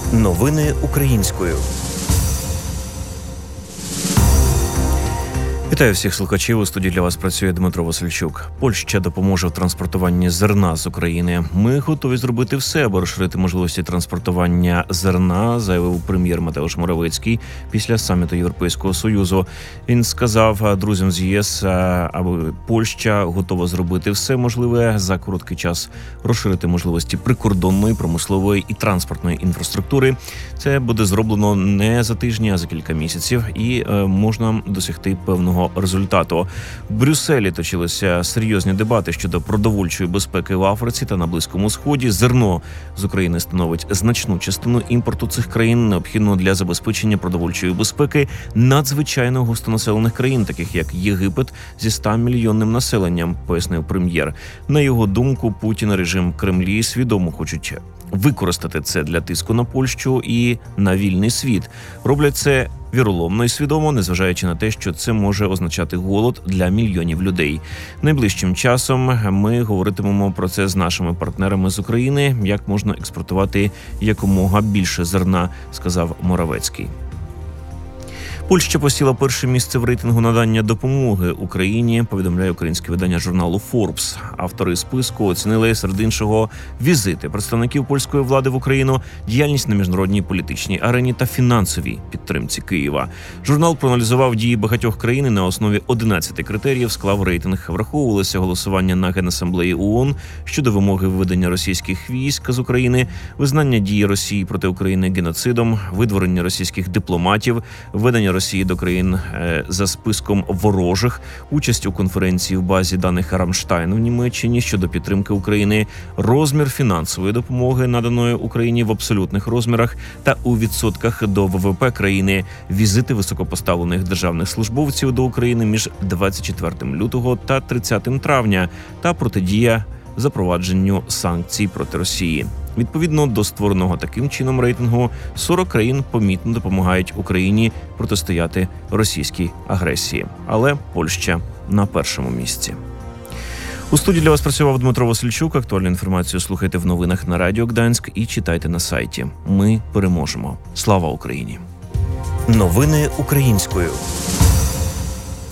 Новини українською. Вітаю всіх слухачів. У студії для вас працює Дмитро Васильчук. Польща допоможе в транспортуванні зерна з України. Ми готові зробити все, аби розширити можливості транспортування зерна, заявив прем'єр Матеуш Моравецький після саміту Європейського Союзу. Він сказав друзям з ЄС, аби Польща готова зробити все можливе за короткий час розширити можливості прикордонної, промислової і транспортної інфраструктури. Це буде зроблено не за тижні, а за кілька місяців, і можна досягти певного результату. В Брюсселі точилися серйозні дебати щодо продовольчої безпеки в Африці та на Близькому Сході. Зерно з України становить значну частину імпорту цих країн, необхідного для забезпечення продовольчої безпеки надзвичайно густонаселених країн, таких як Єгипет зі 100-мільйонним населенням, пояснив прем'єр. На його думку, Путін і режим Кремлі свідомо хочуть використати це для тиску на Польщу і на вільний світ. Роблять це віроломно і свідомо, незважаючи на те, що це може означати голод для мільйонів людей. Найближчим часом ми говоритимемо про це з нашими партнерами з України, як можна експортувати якомога більше зерна, сказав Моравецький. Польща посіла перше місце в рейтингу надання допомоги Україні, повідомляє українське видання журналу Forbes. Автори списку оцінили серед іншого візити представників польської влади в Україну, діяльність на міжнародній політичній арені та фінансовій підтримці Києва. Журнал проаналізував дії багатьох країн і на основі 11 критеріїв склав рейтинг. Враховувалося голосування на Генасамблеї ООН щодо вимоги виведення російських військ з України, визнання дії Росії проти України геноцидом, видворення російських дипломатів, введення Росії до країн за списком ворожих, участь у конференції в базі даних Рамштайн в Німеччині щодо підтримки України, розмір фінансової допомоги, наданої Україні в абсолютних розмірах та у відсотках до ВВП країни, візити високопоставлених державних службовців до України між 24 лютого та 30 травня та протидія запровадженню санкцій проти Росії. Відповідно до створеного таким чином рейтингу, 40 країн помітно допомагають Україні протистояти російській агресії. Але Польща на першому місці. У студії для вас працював Дмитро Васильчук. Актуальну інформацію слухайте в новинах на Радіо Гданськ і читайте на сайті. Ми переможемо. Слава Україні! Новини українською.